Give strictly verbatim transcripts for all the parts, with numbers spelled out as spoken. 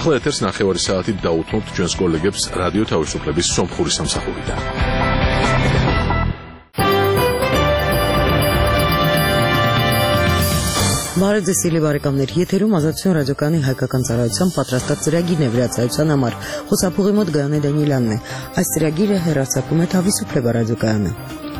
ახლა ეთერს ნახევარი საათით დაუთმობთ ჩვენს კოლეგებს რადიო თავისუფლების სომხური სამსახურიდან. Բարև ձեզ բարեկամներ, եթերում ազատություն ռադիոկայանի հայկական ծառայության պատրաստած ծրագիրն է վրացայության համար։ Խոսափողի մոտ Գայանե Դանիելյանն է։ Այս ծրագիրը հեռարձակում է Თავისუფლება ռադիոկայանը։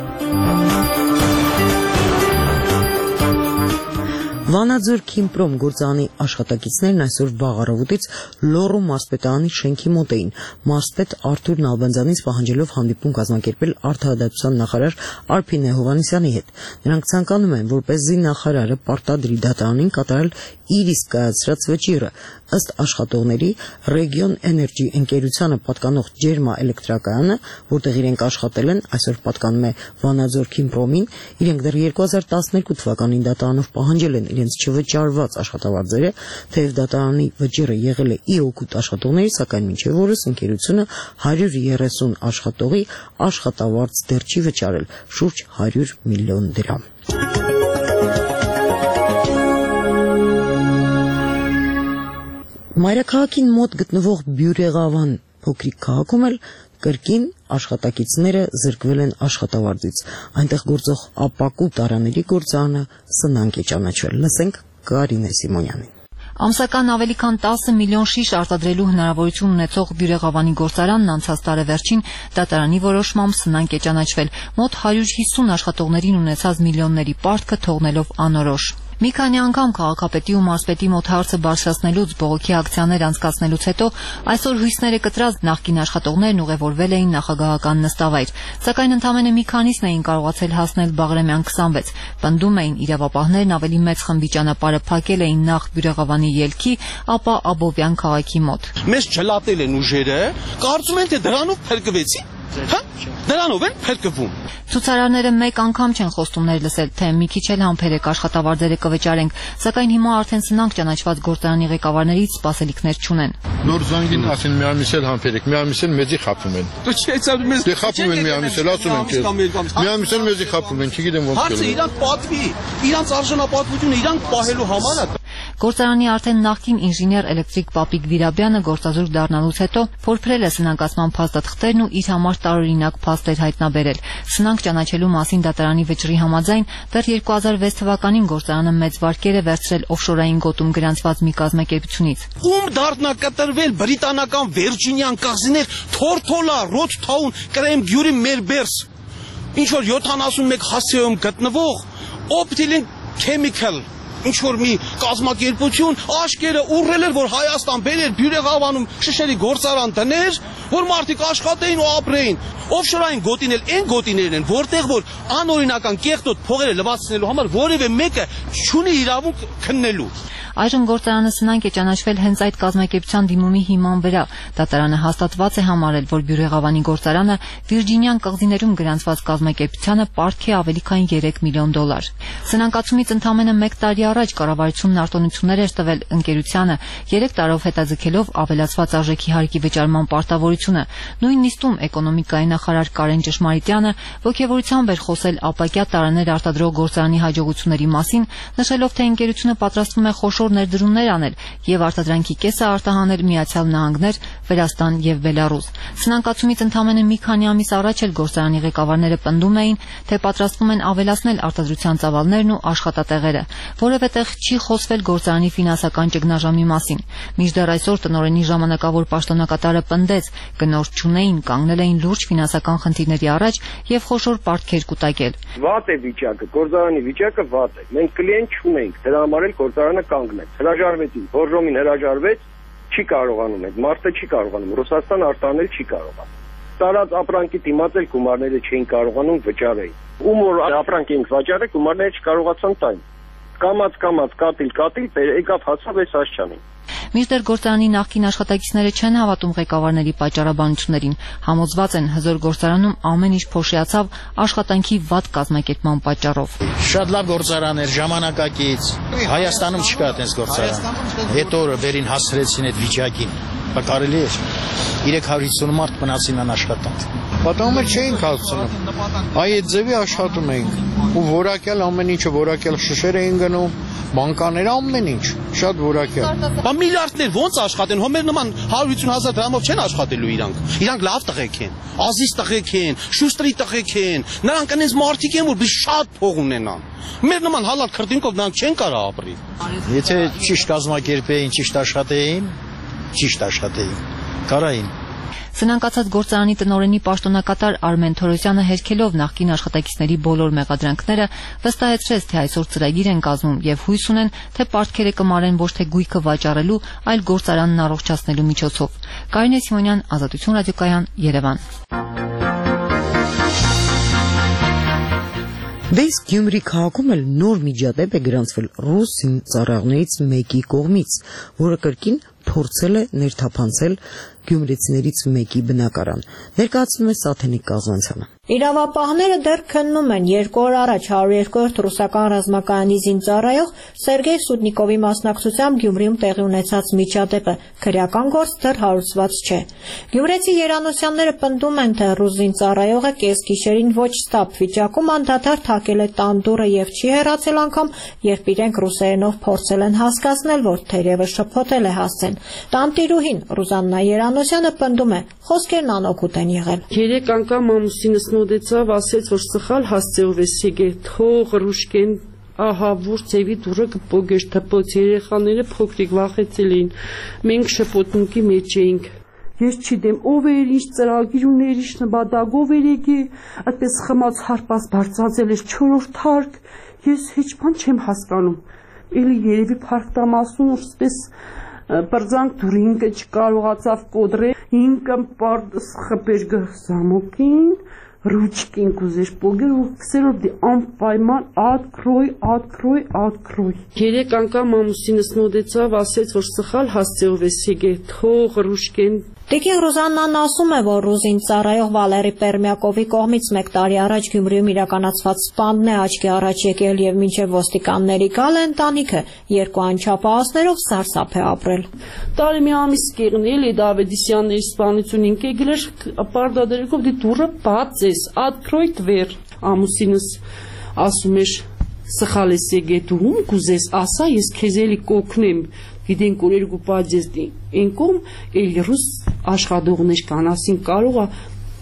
Վանաձոր Քիմպրոմ գործարանի աշխատակիցներն այսօր վաղ առավոտից Լոռու մարզպետարանի շենքի մոտ էին։ Մարզպետ Արթուր Նալբանդյանից պահանջելով հանդիպում կազմակերպել Արդարադատության նախարար Արփինե Հովհաննիսյանի հետ։ Նրանք ցանկանում են, որպեսզի նախարարը պարտադրի դատարանին կատարել իր իսկ կայացրած վճիռը։ Ըստ աշխատողների Region Energy ընկերությանը պատկանող ջերմաէլեկտրակայանը, որտեղ իրենք աշխատել են, այսօր պատկանում է Վանաձոր Քիմպրոմին, իրենք դեռ երկու հազար տասներկու թվականին դատարանով պահանջել են իրենց չվճարված աշխատավարձերը, թեև դատարանի վճիռը եղել է ի օգուտ աշխատողների, սակայն մինչև օրս ընկերությունը հարյուր երեսուն աշխատողի աշխատավարձ դեռ չի վճարել, շուրջ հարյուր միլիոն դրամ։ Մայրաքաղաքին մոտ գտնվող Բյուրեղավան փոքրիկ քաղաքում էլ կրկին աշխատակիցները զրկվել են աշխատավարձից։ Այնտեղ գործող ապակու տարաների գործարանը սնանկ է ճանաչվել։ Լսենք Կարինե Սիմոնյանին։ Ամսական ավելի քան տասը միլիոն շիշ արտադրելու հնարավորություն ունեցող Բյուրեղավանի գործարանն անցած տարեվերջին դատարանի որոշմամբ սնանկ է ճանաչվել, մոտ հարյուր հիսուն աշխատողներին ունեցած միլիոնների պարտքը թողնելով անորոշ։ Մի քանի անգամ քաղաքապետի ու մարզպետի մոտ հարցը բարձրացնելուց, բողոքի ակցիաներ անցկացնելուց հետո այսօր հույսները կտրած նախկին աշխատողներն ուղևորվել էին նախագահական նստավայր, սակայն ընդամենը մի քանիսն էին կարողացել հասնել Բաղրամյան քսանվեց։ Պնդում էին իրավապահներն ավելի մեծ խմբի ճանապարհը փակել էին նախ Բյուրեղավանի ելքի, ապա Աբովյան քաղաքի մոտ։ Մեզ չլատել են ուժերը, կարծում են թե դրանով փրկվեցի։ Հա? Դրանով են փրկվում։ Ցուցարարները մեկ անգամ չեն խոստումներ լսել, թե մի քիչ էլ համբերեք աշխատավարձերը կվճարենք, սակայն հիմա արդեն սնանկ ճանաչված գործարանի ղեկավարներից սպասելիքներ չունեն։ Նոր զանգին ասեն մի ամիս էլ համբերեք, մի ամիս էլ մեզի խափում են։ Դե խափում են մի ամիս էլ, ասում են թե մի ամիս էլ մեզի խափում են, չգիտեմ ոնց։ Հարցը իրանք պատվի, իրանք արժանապատվությունը իրանք պահելու համար է։ Գործարանի արդեն նախկին ինժեներ էլեկտրիկ Պապիկ Վիրաբյանը գործազուրկ դառնալուց հետո փորփրել է սնանկացման փաստաթղթերն ու իր համար տարօրինակ փաստեր հայտնաբերել։ Սնանկ ճանաչելու մասին դատարանի վճռի համաձայն դեռ երկու հազար վեց թվականին գործարանը մեծ վարկեր է վերցրել օֆշորային գոտում գրանցված մի կազմակերպությունից։ Ում դառնակատարվել բրիտանական Վիրջինիան կղզիներ Թորթոլա, Ռոթթաուն, Կրեմ Գյուրի Մերբերս։ Ինչ որ յոթանասունմեկ հասցեում գտնվող Optilink Chemical ինչ որ մի կազմակերպություն աշկերը ուռել էր, որ Հայաստան բերեր Բյուրեղավանում շշերի գործարան դներ, որ մարդիկ աշխատեին ու ապրեին։ Օֆշորային գոտին էլ այն գոտիներն են, որտեղ որ անօրինական կեղտոտ փողերը լվացնելու համար որևէ մեկը չունի իրավունք քննելու։ Այժմ գործարանը սնանկ է ճանաչվել հենց այդ կազմակերպության դիմումի հիման վրա։ Դատարանը հաստատված է համարել, որ Բյուրեղավանի գործարանը Վիրջինիան կղզիներում գրանցված կազմակերպությանը պարտք է ավելի քան երեք միլիոն դոլար։ Սնանկացումից ընդամենը մեկ տարի առաջ կառավարությունն արտոնություններ էր տվել ընկերությանը, երեք տարով հետաձգելով ավելացված արժեքի հարկի վճարման պարտավորությունը։ Նույն նիստում էկոնոմիկայի նախարար Կարեն Ճշմարիտյանը ոգևորությամբ էր խոսել ապակյա տարաներ արտադրող գործարանի հաջողությունների մասին, նշելով, թե ընկերությունը պատրաստվում է խոշոր ներդրումներ անել եւ արտադրանքի կեսը արտահանել Միացյալ Նահանգներ, Վրաստան եւ Բելարուս։ Սնանկացումից ընդամենը մի քանի ամիս առաջ էլ գործարանի ղեկավարները պնդում էին, թե պատրաստվում են ավելացնել արտադրության ծավալներն ու աշխատատեղերը, որևէ տեղ չի խոսվել գործարանի ֆինանսական ճգնաժամի մասին։ Մինչդեռ այսօր տնօրենի ժամանակավոր պաշտոնակատարը պնդեց, գնորդ չունեին, կանգնել էին լուրջ ֆինանսական խնդիրների առաջ եւ խոշոր պարտքեր կուտակել։ Վատ է վիճակը, գործարանի վիճակը վատ է։ Մենք կլիենտ չունենք, դրա համար էլ գործարանը կանգնեց։ Հրաժարվեցին, Բորժոմին հրաժարվեց, չի կարողանում այդ մարդը չի կարողանում, Ռուսաստան արտանել չի կարողանում։ Տարած ապրանքի դիմաց էլ գումարները չէին կարողանում վճարել։ Ում որ ապրանք ենք վճարել, գումարները չկարողացան տալ։ Կամած կամած կատիլ կատիլ եկավ հացավ այս Ասչանին։ Մինչդեռ գործարանի նախկին աշխատակիցները չեն հավատում ղեկավարների պատճառաբանություններին, համոզված են հզոր գործարանում ամեն ինչ փոշիացավ աշխատանքի վատ կազմակերպման պատճառով։ Շատ լավ գործարան էր, ժամանակակից։ Հայաստանում չկա այդպես գործարան։ Հետո օրը վերին հասցրեցին այդ վիճակին։ Կարելի է երեք հարյուր հիսուն մարդ մնացին անաշխատանք։ Պատահում էր չէին հասցնում։ Այդ ձևի աշխատում էինք։ Ու որակյալ ամեն ինչը որակյալ շշեր էին գնում, բանկաներ ամեն ինչ։ Շատ որակյալ։ Բա միլիարդներ ո՞նց աշխատեն, հո մեր նման հարյուր ութսուն հազար դրամով չեն աշխատելու իրանք։ Իրանք լավ տղեկ են, ազիզ տղեկ են, շուստրի տղեկ են։ Նրանք այնպես մարդիկ են, որ շատ փող ունենան։ Մեր նման հալալ քրտինկով նրանք չեն կարող ապրել։ Եթե ճիշտ կազմակերպեին, ճիշտ աշխատեին, ճիշտ աշխատեին, կարային։ Սնանկացած գործարանի տնօրենի պաշտոնակատար Արմեն Թորոսյանը հերքելով նախկին աշխատակիցների բոլոր մեղադրանքները վստահեցրեց, թե այսօր ծրագիր են կազմում եւ հույս ունեն, թե պարտքերը կմարեն ոչ թե գույքը վաճառելու, այլ գործարանն առողջացնելու միջոցով։ Կարինե Սիմոնյան, Ազատություն ռադիոկայան, Երևան։ Դες Գյումրի քաղաքում էլ նոր միջադեպ է գրանցվել ռուս ծառայողներից մեկի կողմից, որը կրկին փորձել է ներթափանցել գյումրեցիներից մեկի բնակարան։ Ներկայացնում է Սաթենիկ Կազանցյանը։ Իրավապահները դեռ քննում են երկու օր առաջ հարյուր երկրորդ ռուսական ռազմակայանի զինծառայող Սերգեյ Սուդնիկովի մասնակցությամբ Գյումրիում տեղի ունեցած միջադեպը քրեական գործ դեռ հարուցված չէ։ Գյումրեցի երանոսյանները պնդում են, թե ռուս զինծառայողը կեսգիշերին ոչ ստապ վիճակում անդադար թակել է տան դուռը եւ չի հեռացել անգամ, երբ իրենք ռուսերենով փորձել են հասկացնել, որ թերևս շփոթել է հասցեն։ Տանտիրուհին Ռուզաննա Երանոսյանը պնդում է, խոսքերն անօգուտ են եղել։ Երեք անգամ ամուսինս նոդեցավ, ասեց, որ սխալ հասցեով է սեգել, թող ռուշկեն, ահա որ ծեվի դուրը կպոգեր թպոց, երեխաները փոքրիկ վախեցել էին, մենք շփոթմունքի մեջ էինք։ Ես չգիտեմ, ով էր, ինչ ծրագիր ուներ, ինչ նպատակով էր եկի, այդպես խմած հարպած բարձրացել էր չորրորդ թարք, ես հեչ բան չեմ հասկանում։ Էլի երևի փառք տամասուն ուսպես բրձանք դուր ինքը չկարողացավ կոդրել, ինքը պարդս խպեր գզամոքին, ռուչկին կուզեր պոգեր ու կսեր որ դի անպայման ատկրոյ, ատկրոյ, ատկրոյ։ Երեք անգամ ամուսինս նոդեցավ, ասեց, որ սխալ հասցեով է սեգել, թող ռուշկեն։ Տիկին Ռուզաննան ասում է, որ ռուզին ծառայող Վալերի Պերմյակովի կողմից մեկ տարի առաջ Գյումրիում իրականացված սպանդն է աչքի առաջ եկել եւ մինչեւ ոստիկանների գալը ընտանիքը երկու անչափահասներով սարսափ է ապրել։ Տարի մի ամիս կեղնել է Դավիդիսյանների սպանությունին կեգլեր պարդադերեկով դի դուրը բաց էս, ատկրոյ վեր ամուսինս ասում էր սխալ ես եկել ում կուզես, ասա ես քեզ էլի կօգնեմ։ Գիտենք որ երկու բաժես ինքում էլ ռուս աշխատողներ կան, ասին կարող է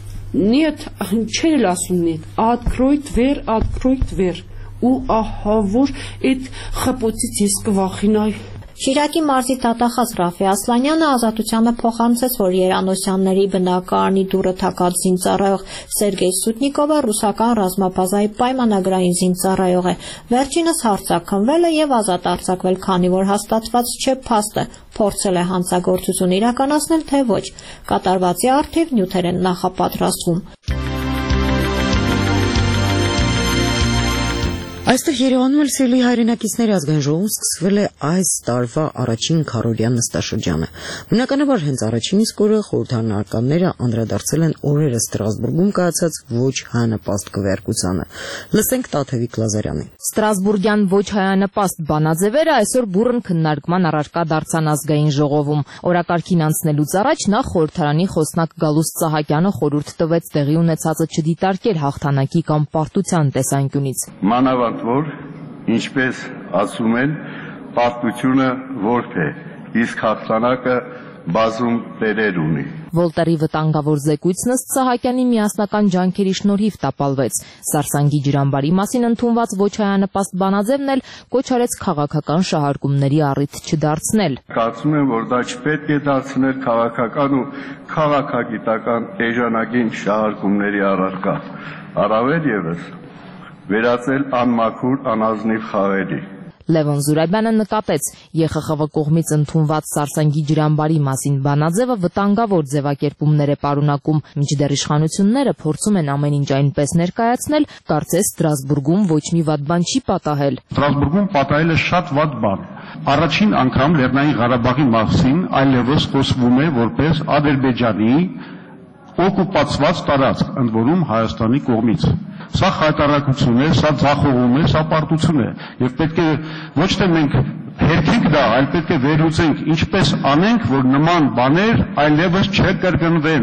նիետ չել ասում նիետ, открой дверь, открой дверь ու ահա որ այդ խփոցից ես կվախենայի։ Շիրակի մարզի դատախազ Ռաֆի Ասլանյանը Ազատությանը փոխանցեց, որ Երանոսյանների բնակարանի դուռը թակած զինծառայող Սերգեյ Սուդնիկովը ռուսական ռազմաբազայի պայմանագրային զինծառայող է։ Վերջինս հարձակվել է եւ ազատ արձակվել, քանի որ հաստատված չէ փաստը, փորձել է հանցագործություն իրականացնել, թե ոչ։ Կատարվածի առթիվ նյութեր են նախապատրաստվում։ Այստեղ Երևանում էլ սիրելի հայրենակիցների ազգային ժողովում սկսվել է այս տարվա առաջին քառօրյա նստաշրջանը։ Բնականաբար հենց առաջին իսկ օրը խորհրդարանականները անդրադարձել են օրերը Ստրասբուրգում կայացած ոչ հայանպաստ քվեարկությանը։ Լսենք Տաթևիկ Լազարյանին։ Ստրասբուրգյան ոչ հայանպաստ բանաձևերը այսօր բուռն քննարկման առարկա դարձան ազգային ժողովում։ Օրակարգին անցնելուց առաջ նախ խորհրդարանի խոսնակ Գալուստ Սահակյանը խորհուրդ տվեց տեղի ունեցածը չդիտարկել հաղթանակի կամ պարտության տեսանկյունից։ Մանավանդ որ, ինչպես ասում են, պարտությունը որբ է, իսկ հաղթանակը բազում տերեր ունի։ Վոլտերի վտանգավոր զեկույցն ըստ Սահակյանի միասնական ջանքերի շնորհիվ տապալվեց։ Սարսանգի ջրամբարի մասին ընդունված ոչ հայանպաստ բանաձևն էլ կոչ արեց քաղաքական շահարկումների առիթ չդարձնել։ Կարծում եմ, որ դա չպետք է դարձնել քաղաքական ու քաղաքագիտական էժանագին շահարկումների առարկա, առավել ևս վերածել անմաքուր անազնիվ խաղերի։ Լևոն Զուրաբյանը նկատեց, Ե Խ Խ V կողմից ընդունված Սարսանգի ջրամբարի մասին բանաձևը վտանգավոր ձևակերպումներ է պարունակում, մինչդեռ իշխանությունները փորձում են ամեն ինչ այնպես ներկայացնել, կարծես Ստրասբուրգում ոչ մի վատ բան չի պատահել։ Ստրասբուրգում պատահել է շատ վատ բան։ Առաջին անգամ Լեռնային Ղարաբաղի մասին այլևս խոսվում է որպես Ադրբեջանի օկուպացված տարածք, ընդ որում Հայաստանի կողմից։ Սա խայտարակություն է, սա ձախողում է, սա պարտություն է, եւ պետք է ոչ թե մենք հերքենք դա, այլ պետք է վերլուծենք, ինչպես անենք, որ նման բաներ այլևս չկրկնվեն։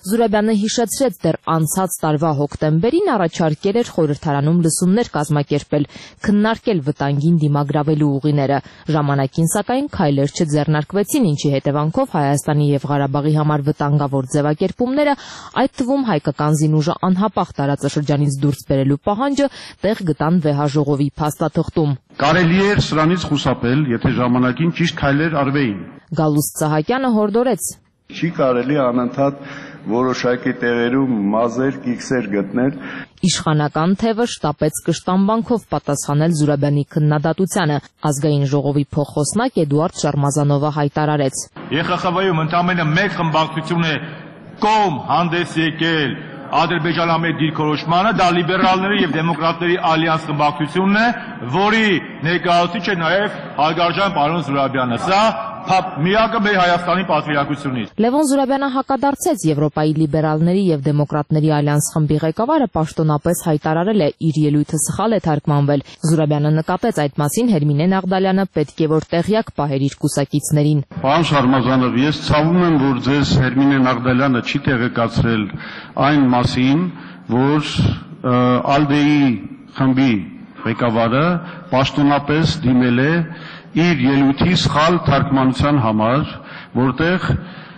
Զուրաբյանը հիշեցրեց դեռ անցած տարվա հոկտեմբերին առաջարկել էր խորհրդարանում լսումներ կազմակերպել, քննարկել վտանգին դիմագրավելու ուղիները։ Ժամանակին սակայն քայլեր չձեռնարկվեցին, ինչի հետևանքով Հայաստանի եւ Ղարաբաղի համար վտանգավոր ձևակերպումները, այդ թվում հայկական զինուժը անհապաղ տարածաշրջանից դուրս բերելու պահանջը տեղ գտան վեհաժողովի փաստաթղթում։ Կարելի էր սրանից խուսափել, եթե ժամանակին ճիշտ քայլեր արվեին։ Գալուստ Սահակյանը հորդորեց. Չի կարելի անընդհատ որոշակի տեղերում մազեր, կիքսեր գտնել։ Իշխանական թևը շտապեց կշտամբանքով պատասխանել Զուրաբյանի քննադատությանը։ Ազգային ժողովի փոխխոսնակ Էդուարդ Շարմազանովը հայտարարեց. Ե Խ Խ V-ում ընդամենը մեկ խմբակցություն է կողմ հանդես եկել Ադրբեջանամետ դիրքորոշմանը, դա լիբերալների եւ դեմոկրատների ալյանս խմբակցությունն է, որի ներկայացուցիչ է նաեւ հարգարժան պարոն Զուրաբյանը։ Սա միակը մեր Հայաստանի պատվիրակությունից։ Լևոն Զուրաբյանը հակադարձեց Եվրոպայի լիբերալների եւ դեմոկրատների ալյանս խմբի ղեկավարը պաշտոնապես հայտարարել է իր ելույթը սխալ է թարգմանվել։ Զուրաբյանը նկատեց այդ մասին Հերմինե Նաղդալյանը պետք է որ տեղյակ պահեր իր կուսակիցներին։ Պարոն Շարմազանով, ես ցավում եմ, որ ձեզ Հերմինե Նաղդալյանը չի տեղեկացրել այն մասին, որ ԱԼԴԵ-ի խմբի ղեկավարը պաշտոնապես դիմել է իր ելույթի սխալ թարգմանության համար, որտեղ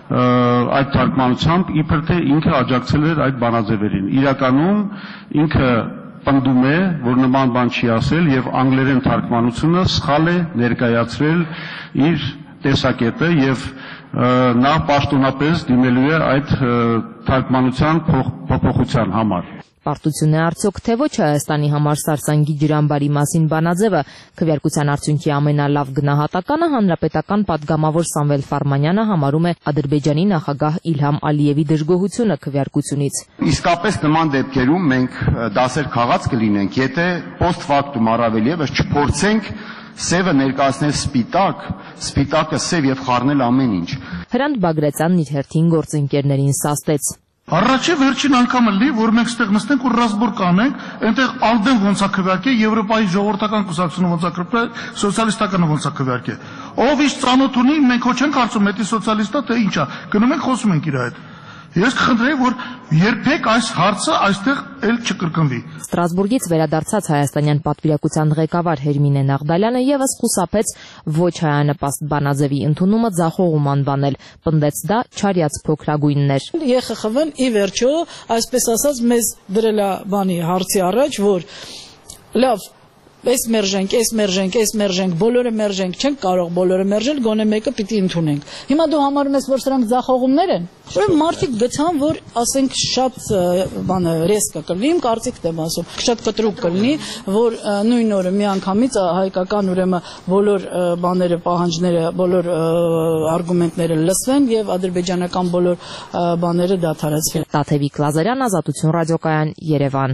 այդ թարգմանությամբ իբր թե ինքը աջակցել էր այդ բանաձևերին։ Իրականում ինքը պնդում է, որ նման բան չի ասել եւ անգլերեն թարգմանությունը սխալ է ներկայացրել իր տեսակետը եւ նա պաշտոնապես դիմելու է այդ թարգմանության փոփոխության համար։ Պարտություն է արդյոք թե ոչ Հայաստանի համար Սարսանգի ջրամբարի մասին բանաձևը։ Քվեարկության արդյունքի ամենալավ գնահատականը հանրապետական պատգամավոր Սամվել Ֆարմանյանը համարում է Ադրբեջանի նախագահ Իլհամ Ալիևի դժգոհությունը քվեարկությունից։ Իսկապես նման դեպքերում մենք դասեր քաղած կլինենք, եթե post factum առավել եւս չփորձենք սևը ներկայացնել սպիտակ, սպիտակը սև եւ խառնել ամեն ինչ։ Հրանտ Բագրատյանն իր հերթին գործընկերներին սաստեց. Առաջի վերջին անգամը լի, որ մենք ստեղ նստենք ու ռազմոր կանենք, այնտեղ ԱԼԴԵ-ն ոնց է քվեարկել, Եվրոպայի ժողովրդական կուսակցությունը ոնց է քվեարկել, սոցիալիստականը ոնց է քվեարկել։ Ով ինչ ծանոթ ունի, մենք ոչ չենք կարծում, դա սոցիալիստա թե ինչ է։ Գնում ենք խոսում ենք իր հետ։ Ես կխնդրեի, որ երբեք այս հարցը այստեղ էլ չկրկնվի։ Ստրասբուրգից վերադարձած հայաստանյան պատվիրակության ղեկավար Հերմինե Նաղդալյանը եւս խուսափեց ոչ հայանպաստ բանաձևի ընդունումը ձախողում անվանել, պնդեց դա չարյաց փոքրագույններ։ Ե Խ Խ V-ն ի վերջո, այսպես ասած, մեզ դրել է բանի հարցի առաջ, որ լավ Այս մերժենք, այս մերժենք, այս մերժենք, բոլորը մերժենք, չենք կարող բոլորը մերժել, գոնե մեկը պիտի ընդունենք։ Հիմա դու համարում ես, որ սրանք ձախողումներ են։ Ուրեմն մարդիկ գցան, որ ասենք շատ բանը ռեսկա կլինի, իմ կարծիքն եմ ասում, շատ կտրուկ կլինի, որ նույն օրը միանգամից հայկական ուրեմն բոլոր բաները, պահանջները, բոլոր արգումենտները լսվեն եւ ադրբեջանական բոլոր բաները դադարեցվեն։ Տաթևիկ Լազարյան, Ազատություն ռադիոկայան, Երևան։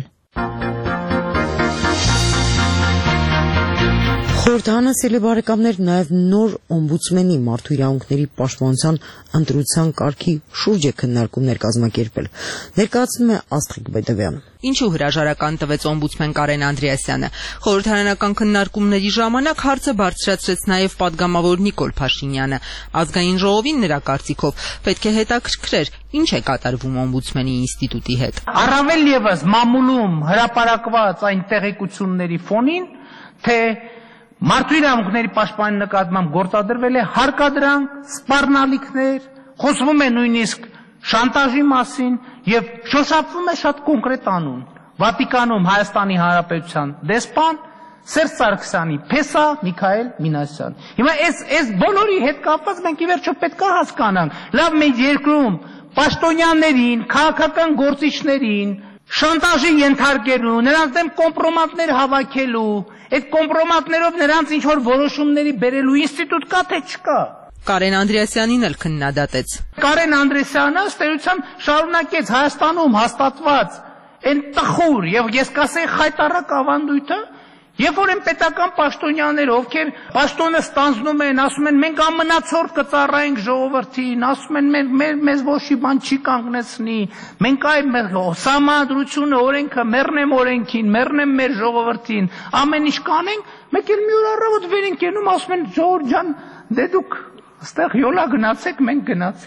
Խորհրդարանը սիրելի բարեկամներ նաև նոր օմբուդսմենի մարդու իրավունքների պաշտպանության ընտրության կարգի շուրջ է քննարկումներ կազմակերպել։ Ներկայացնում է Աստղիկ Բեդևյանը։ Ինչու հրաժարական տվեց օմբուդսմեն Կարեն Անդրեասյանը։ Խորհրդարանական քննարկումների ժամանակ հարցը բարձրացրեց նաև падգամավոր Նիկոլ Փաշինյանը։ Ազգային ժողովին նրա կարծիքով պետք է հետաքրքրեր ինչ է կատարվում օմբուդսմենի ինստիտուտի հետ։ Առավել եւս մամուլում հրապարակված այն տեղեկությունների ֆոնին, թե Մարդու իրավունքների պաշտպանի նկատմամբ գործադրվել է հարկադրանք, սպառնալիքներ, խոսվում է նույնիսկ շանտաժի մասին եւ շոշափվում է շատ կոնկրետ անուն։ Վատիկանում Հայաստանի Հանրապետության դեսպան Սերժ Սարգսյանի փեսա Միքայել Մինասյան։ Հիմա այս այս բոլորի հետ կապված մենք ի վերջո պետք է հասկանանք, լավ մենք երկրում պաշտոնյաներին, քաղաքական գործիչներին շանտաժի ենթարկելու, նրանց դեմ կոմպրոմատներ հավաքելու, այդ կոմպրոմատներով նրանց ինչ որ որոշումների բերելու ինստիտուտ կա թե չկա։ Կարեն Անդրեասյանին էլ քննադատեց։ Կարեն Անդրեասյանը ըստ էության շարունակեց Հայաստանում հաստատված այն տխուր եւ ես կասեի խայտառակ ավանդույթը, երբ որ են պետական պաշտոնյաներ, ովքեր պաշտոնը ստանձնում են, ասում են մենք ամնացորդ կծառայենք ժողովրդին, ասում են մեզ ոչի բան չի կանգնեցնի, մենք այ սահմանադրությունը, օրենքը մեռնեմ օրենքին, մեռնեմ մեր ժողովրդին, ամեն ինչ կանենք, մեկ էլ մի օր առավոտ վեր են կենում, ասում են ժողովուրդ ջան, դե դուք այստեղ յոլա գնացեք, մենք գնացինք։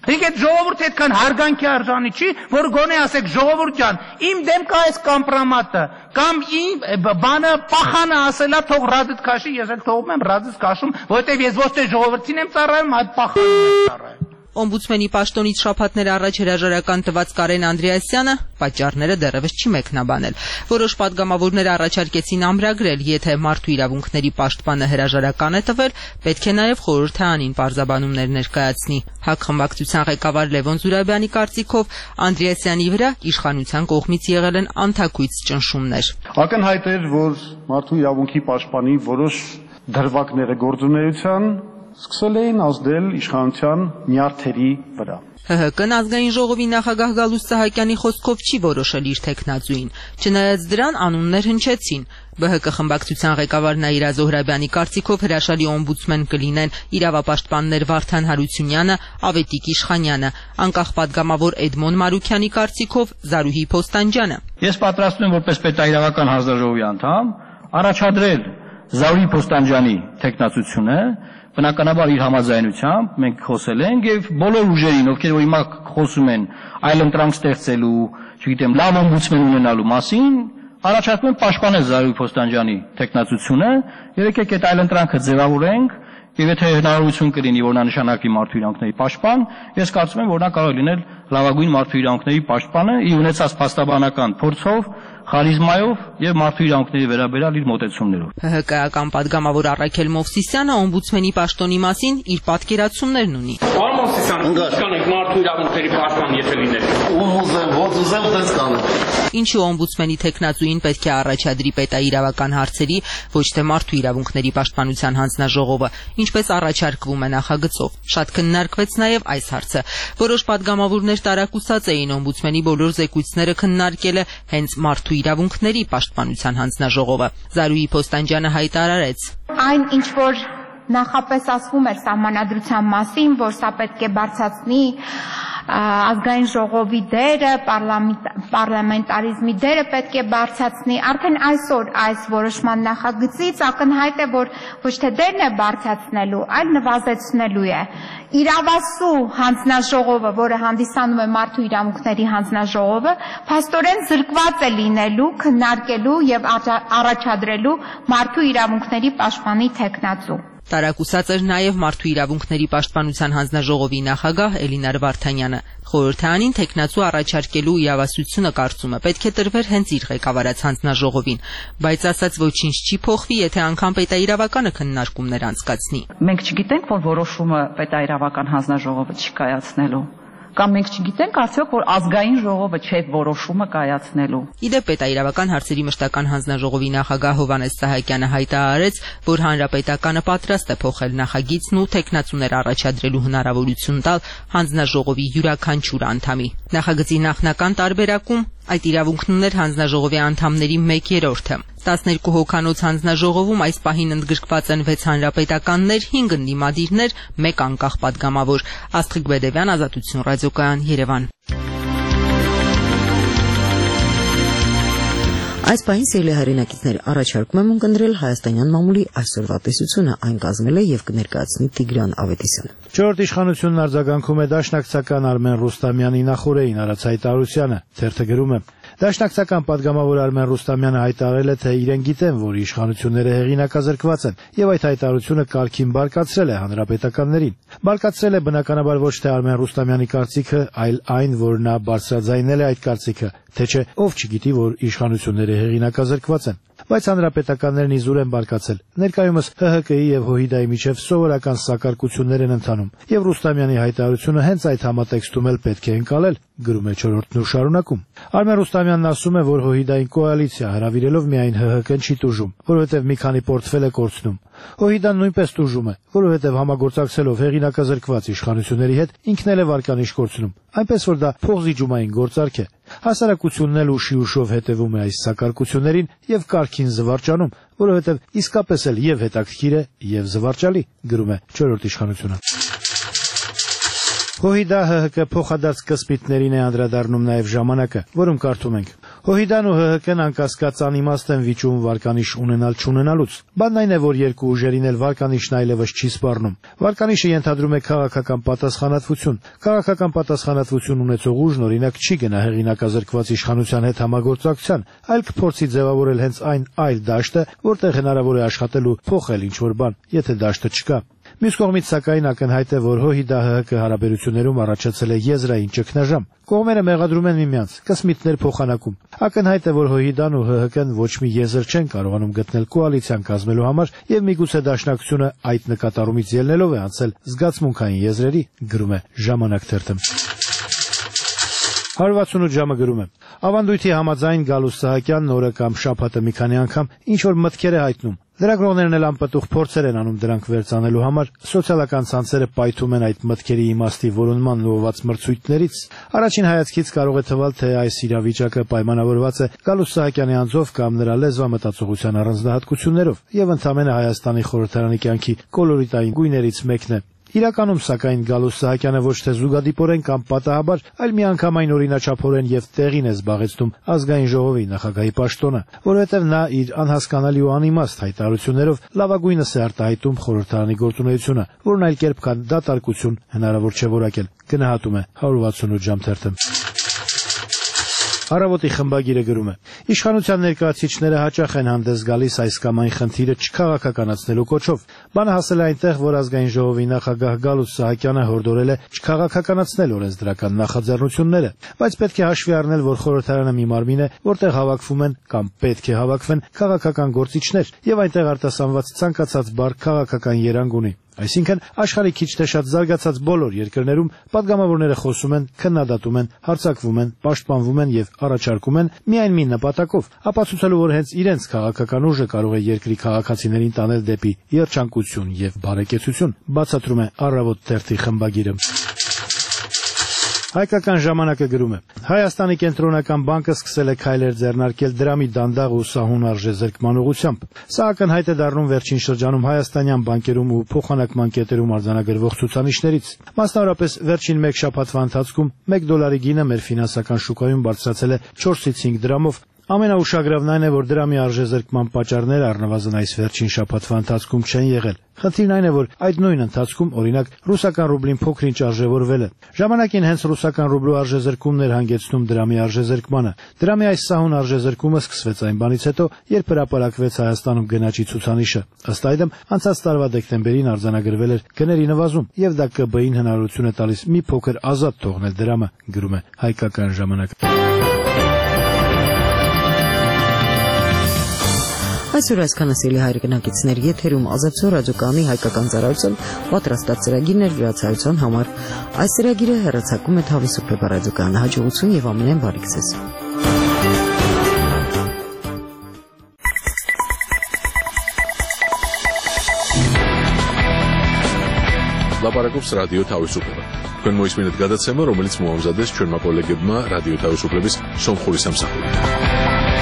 Իսկ այդ ժողովուրդը այդքան հարգանքի արժանի չի, որ գոնե ասեք ժողովուրդ ջան, իմ դեմ կա այս կամպրամատը, կամ իմ բանը պախանը ասելա թող ռադդ քաշի, ես էլ թողում եմ ռադս քաշում, որովհետև ես ոչ թե ժողովրդին եմ ծառայում, այլ պախանին եմ ծառայում։ Օմբուդսմենի պաշտոնից շաբաթներ առաջ հրաժարական տված Կարեն Անդրեասյանը պատճառները դեռևս չի մեկնաբանել։ Որոշ պատգամավորներ առաջարկեցին ամրագրել, եթե մարդու իրավունքների պաշտպանը հրաժարական է տվել, պետք է նաև խորհրդարանին պարզաբանումներ ներկայացնի։ ՀԱԿ խմբակցության ղեկավար Լևոն Զուրաբյանի կարծիքով Անդրեասյանի վրա իշխանության կողմից եղել են անթաքույց ճնշումներ։ Ակնհայտ էր, որ մարդու իրավունքի պաշտպանի որոշ դրվագները գործունեության սկսել էին ազդել իշխանության նյարդերի վրա։ ՀՀԿ-ն ազգային ժողովի նախագահ Գալուստ Սահակյանի խոսքով չի որոշել իր թեկնածուին, չնայած դրան անուններ հնչեցին։ ԲՀԿ խմբակցության ղեկավար Նաիրա Զոհրաբյանի կարծիքով հրաշալի օմբուդսմեն կլինեն իրավապաշտպաններ Վարդան Հարությունյանը, Ավետիք Իշխանյանը, անկախ պատգամավոր Էդմոն Մարուքյանի կարծիքով Զարուհի Փոստանջյանը։ Ես պատրաստվում եմ որպես պետահիրավական հանձնաժողովի անդամ առաջադրել Զարուհի Փոստանջյանի թեկնածությունը, բնականաբար իր համաձայնությամբ մենք խոսել ենք եւ բոլոր ուժերին, ովքեր որ հիմա խոսում են այլընտրանք ստեղծելու, չգիտեմ, լավ օմբուդսմեն ունենալու մասին, առաջարկում եմ պաշտպանել Զարուհի Փոստանջյանի թեկնածությունը, եկեք այդ այլընտրանքը ձևավորենք եւ եթե հնարավորություն կլինի, որ նա նշանակվի մարդու իրավունքների պաշտպան, ես կարծում եմ, որ նա կարող է լինել լավագույն մարդու իրավունքների պաշտպանը իր ունեցած փաստաբանական փորձով, խարիզմայով եւ մարդու իրավունքների վերաբերյալ իր մոտեցումներով։ ՀՀԿ-ական պատգամավոր Առաքել Մովսիսյանը օմբուդսմենի պաշտոնի մասին իր պատկերացումներն ունի։ Պարոն Մովսիսյան, ինչքան եք մարդու իրավունքների պաշտպան եթե լինեք։ Ուզեմ, ո՞ց ուզեմ դες կանեմ։ Ինչու օմբուդսմենի թեկնածուին պետք է առաջադրի պետաիրավական հարցերի, ոչ թե մարդու իրավունքների պաշտպանության հանձնաժողովը, ինչպես առաջարկվում է նախագծով։ Շատ քննարկվեց նաև այս հարցը։ Որոշ պատգամավորներ տարակուսած էին օմբուդսմենի բոլոր զեկույցները քննարկելը հենց մարդու իրավունքների պաշտպանության հանձնաժողովը։ Զարուհի Փոստանջյանը հայտարարեց. Այն ինչ որ նախապես ասվում էր սահմանադրության մասին, որ սա պետք է բարձրացնի ազգային ժողովի դերը, պարլամենտարիզմի դերը պետք է բարձրացնի, արդեն այսօր այս որոշման նախագծից ակնհայտ է, որ ոչ թե դերն է բարձրացնելու, այլ նվազեցնելու է։ Իրավասու հանձնաժողովը, որը հանդիսանում է մարդու իրավունքների հանձնաժողովը, փաստորեն զրկված է լինելու, քննարկելու եւ առաջադրելու մարդու իրավունքների պաշտպանի թեկնածու։ Տարակուսած էր նաև մարդու իրավունքների պաշտպանության հանձնաժողովի նախագահ Էլինար Վարդանյանը։ Խորհրդարանին թեկնածու առաջարկելու իրավասությունը կարծում է պետք է տրվեր հենց իր ղեկավարած հանձնաժողովին, բայց ասած ոչինչ չի փոխվի, եթե անգամ պետաիրավականը քննարկումներ անցկացնի։ Մենք չգիտենք, որ որոշումը պետաիրավական հանձնաժողովը չի կայացնելու։ Կամ մենք չգիտենք արդյոք, որ ազգային ժողովը չէ որոշումը կայացնելու։ Իդեպ պետաիրավական հարցերի մշտական հանձնաժողովի նախագահ Հովհաննես Սահակյանը հայտարարեց, որ հանրապետականը պատրաստ է փոխել նախագիծն ու թեկնածուներ առաջադրելու հնարավորություն տալ հանձնաժողովի յուրաքանչյուր անդամի։ Նախագծի նախնական տարբերակում այդ իրավունքն ուներ հանձնաժողովի անդամների մեկ երրորդը։ տասներկու հոգանոց հանձնաժողովում այս պահին ընդգրկված են վեց հանրապետականներ, հինգ ընդդիմադիրներ, մեկ անկախ պատգամավոր։ Աստղիկ Բեդևյան, Ազատություն ռադիոկայան, Երևան։ Այս պահին սիրելի հայրենակիցներ, առաջարկում եմ ունկնդրել հայաստանյան մամուլի այսօրվա տեսությունը, այն կազմել է եւ կներկայացնի Տիգրան Ավետիսյանը։ Չորրորդ իշխանությունն արձագանքում է դաշնակցական Արմեն Ռուստամյանի նախորդին Արաց հայտարարությանը։ Թերթը գրում է. Դաշնակցական պատգամավոր Արմեն Ռուստամյանը հայտարարել է, թե իրեն գիտեն, որ իշխանությունները հեղինակազրկված են, եւ այդ հայտարարությունը կարգին բարկացրել է հանրապետականներին։ Բարկացրել է բնականաբար ոչ թե Արմեն Ռուստամյանի կարծիքը, այլ այն, որ նա բարձրաձայնել է այդ կարծիքը, թե չէ ով չգիտի, որ իշխանությունները հեղինակազրկված են։ Բայց հանրապետականներն իզուր են բարկացել։ Ներկայումս ՀՀԿ-ի եւ ՀՅԴ-ի միջև սովորական սակարկություններ են ընթանում, եւ Ռուստամյանի հայտարարությունը հենց այդ համատեքստում էլ պետք է ընկալել, գրում է Չորրորդն ու շարունակում։ Արմեն Ռուստամյանն ասում է, որ ՀՅԴ-ին կոալիցիա հրավիրելով միայն ՀՀԿ-ն չի տուժում, որովհետեւ մի քանի պորտֆել է կորցնում։ ՀՅԴ-ն նույնպես տուժում է, որովհետեւ համագործակցելով հեղինակազրկված իշխանությունների հետ ինքն էլ է վարկանիշ կորցնում, այնպես որ դա փողզիջումային գործարք է։ Հասարակությունն էլ ուշի ուշով հետևում է այս սակարկություններին եւ կարգին զվարճանում, որովհետեւ իսկապես էլ եւ հետաքրքիր է եւ զվարճալի, գրում է Չորրորդ իշխանությունը։ ՀՅԴ ՀՀԿ փոխադարձ կսպիտներին է անդրադառնում նաև ժամանակը, որում կարդում ենք. ՀՅԴ-ն ու ՀՀԿ-ն անկասկած անիմաստ են վիճում վարկանիշ ունենալ չունենալուց։ Բանն այն է, որ երկու ուժերին էլ վարկանիշն այլևս չի սպառնում։ Վարկանիշը ենթադրում է քաղաքական պատասխանատվություն։ Քաղաքական պատասխանատվություն ունեցող ուժն օրինակ չի գնա հեղինակազրկված իշխանության հետ համագործակցության, այլ կփորձի ձևավորել հենց այն այլ դաշտը, որտեղ հնարավոր է աշխատել ու փոխել ինչ-որ բան, եթե դաշտը չկա։ Մյուս կողմից սակայն ակնհայտ է, որ ՀՅԴ-ՀՀԿ հարաբերություններում առաջացել է եզրային ճգնաժամ։ Կողմերը մեղադրում են միմյանց, կսմիթներ փոխանակում։ Ակնհայտ է, որ ՀՅԴ-ն ու ՀՀԿ-ն ոչ մի եզր չեն կարողանում գտնել կոալիցիան կազմելու համար, եւ միգուցե դաշնակցությունը այդ նկատառումից ելնելով է անցել զգացմունքային եզրերի, գրում է Ժամանակ թերթը։ one sixty-eight ժամը գրում է. Ավանդույթի համաձայն Գալուստ Սահակյանն օրը կամ շաբաթը մի քանի անգամ ինչ որ մտքեր է հայտնում։ Լրագրողներն էլ անպտուղ փորձեր են անում դրանք վերցանելու համար, սոցիալական ցանցերը պայթում են այդ մտքերի իմաստի որոնման ուղղված մրցույթներից։ Առաջին հայացքից կարող է թվալ, թե այս իրավիճակը պայմանավորված է Գալուստ Սահակյանի անձով կամ նրա լեզվամտածողության առանձնահատկություններով, եւ ընդհանրապես Հայաստանի խորհրդարանի կյանքի կոլորիտային գույներից մեկն է։ Իրականում սակայն Գալուստ Սահակյանը ոչ թե զուգադիպորեն կամ պատահաբար, այլ միանգամայն օրինաչափորեն եւ տեղին է զբաղեցնում ազգային ժողովի նախագահի պաշտոնը, որովհետեւ նա իր անհասկանալի ու անիմաստ հայտարարություններով լավագույնս է արտահայտում խորհրդարանի գործունեությունը, որն այլ կերպ քան դատարկություն հնարավոր չէ որակել, գնահատում է one sixty-eight ժամ թերթը։ Առավոտի խմբագիրը գրում է. Իշխանության ներկայացուցիչները հաճախ են հանդես գալիս այս կամ այն խնդիրը չքաղաքականացնելու կոչով։ Բանը հասել է այնտեղ, որ ազգային ժողովի նախագահ Գալուստ Սահակյանը հորդորել է չքաղաքականացնել օրենսդրական նախաձեռնությունները, բայց պետք է հաշվի առնել, որ խորհրդարանը մի մարմին է, որտեղ հավաքվում են կամ պետք է հավաքվեն քաղաքական գործիչներ, եւ այնտեղ արտասանված ցանկացած բառ քաղաքական երանգ ունի։ Այսինքն աշխարհի քիչ թե շատ զարգացած բոլոր երկրներում падգամավորները խոսում են, քննադատում են, հարձակվում են, պաշտպանվում են եւ առաջարկում են միայն մի նպատակով, ապացուցելու, որ հենց իրենց քաղաքական ուժը կարող է երկրի քաղաքացիներին տանել դեպի երջանկություն եւ բարեկեցություն, բացատրում է Առավոտ թերթի խմբագիրը։ Հայկական ժամանակը գրում է. Հայաստանի կենտրոնական բանկը սկսել է քայլեր ձեռնարկել դրամի դանդաղ ու սահուն արժեզրկման ուղղությամբ։ Սա ակնհայտ է դառնում վերջին շրջանում հայաստանյան բանկերում ու փոխանակման կետերում արձանագրվող ցուցանիշներից։ Մասնավորապես վերջին մեկ շաբաթվա ընթացքում մեկ դոլարի գինը մեր ֆինանսական շուկայում բարձրացել է չորսից cinque դրամով։ Ամենաուշագրավն այն է, որ դրամի արժեզրկման պատճառները առնվազն այս վերջին շաբաթվա ընթացքում չեն եղել։ Խնդիրն այն է, որ այդ նույն ընթացքում, օրինակ, ռուսական ռուբլին փոքր-ինչ արժևորվել է։ Ժամանակին հենց ռուսական ռուբլու արժեզրկումն էր հանգեցնում դրամի արժեզրկմանը։ Դրամի այս սահուն արժեզրկումը սկսվեց այն բանից հետո, երբ հրապարակվեց Հայաստանում գնաճի ցուցանիշը։ Ըստ այդմ, անցած տարվա դեկտեմբերին արձանագրվել էր գների նվազում, եւ դա Կ B-ին հնարավորություն է տալիս մի փոքր ազատ թողնել դրամը, գրում է Հայկական ժամանակը։ Այսօր այսքանը սիրելի հայրենակիցներ, եթերում Ազատություն ռադիոկայանի հայկական ծառայություն պատրաստած ծրագիրն էր վրացայության համար։ Այս ծրագիրը հեռարձակում է Թավիսուփե ռադիոկայանը, հաջողություն եւ ամենայն բարիք ձեզ։ Լապարակով ռադիո Թավիսուփե։ Քան մոյս մինուտ գադացեմը, რომელიც մոհամզադես չորմակոլեգմա ռադիո Թավիսուփեբիս սոմխորի սամսախորի։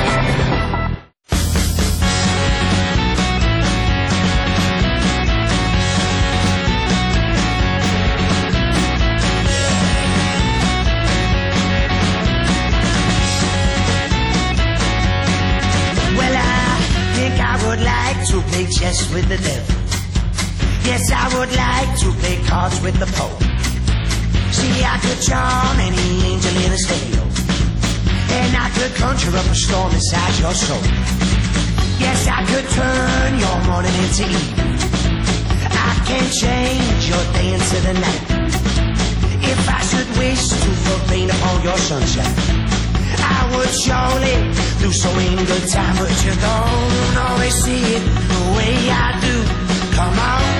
Chess with the devil. Yes, I would like to play cards with the Pope. See, I could charm any angel in a stereo, and I could conjure up a storm inside your soul. Yes, I could turn your morning into evening. I can change your day into the night. If I should wish to put rain upon your sunshine, I would surely do so in good time, but you don't always see it the way I do. Come on,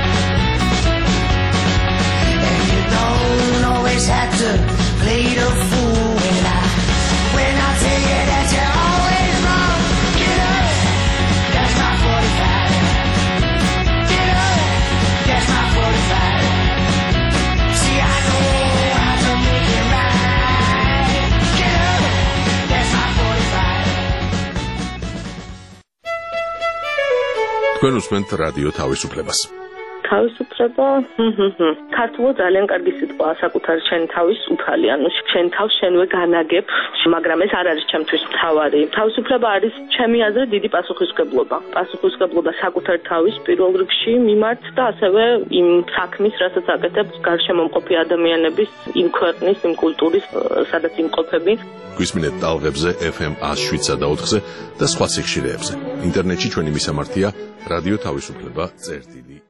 and you don't always have to play the fool when I when I tell you that you're always wrong. Get up, that's my forty-five. Get up, that's my forty-five. See, I know how to make it right. Get up, that's my forty-five. თქვენ უსმენთ რადიო თავისუფლებას. თავისუფლება, ქართულად ძალიან კარგი სიტყვაა, საკუთარი შენი თავის უფალი, ანუ შენ თავს შენვე განაგებ, მაგრამ ეს არ არის ჩემთვის მთავარი. თავისუფლება არის ჩემი აზრით დიდი პასუხისმგებლობა. პასუხისმგებლობა საკუთარი თავის პირველ რიგში მიმართ და ასევე იმ საქმის, რასაც აკეთებს გარშემომყოფი ადამიანების, იმ ქვეყნის, იმ კულტურის, სადაც იმყოფები. გვისმინეთ ტალღებზე ეფ ემ one oh seven და ოთხზე და სხვა სიხშირეებზე. ინტერნეტში ჩვენი მისამართია რადიო თავისუფლება წერტილი.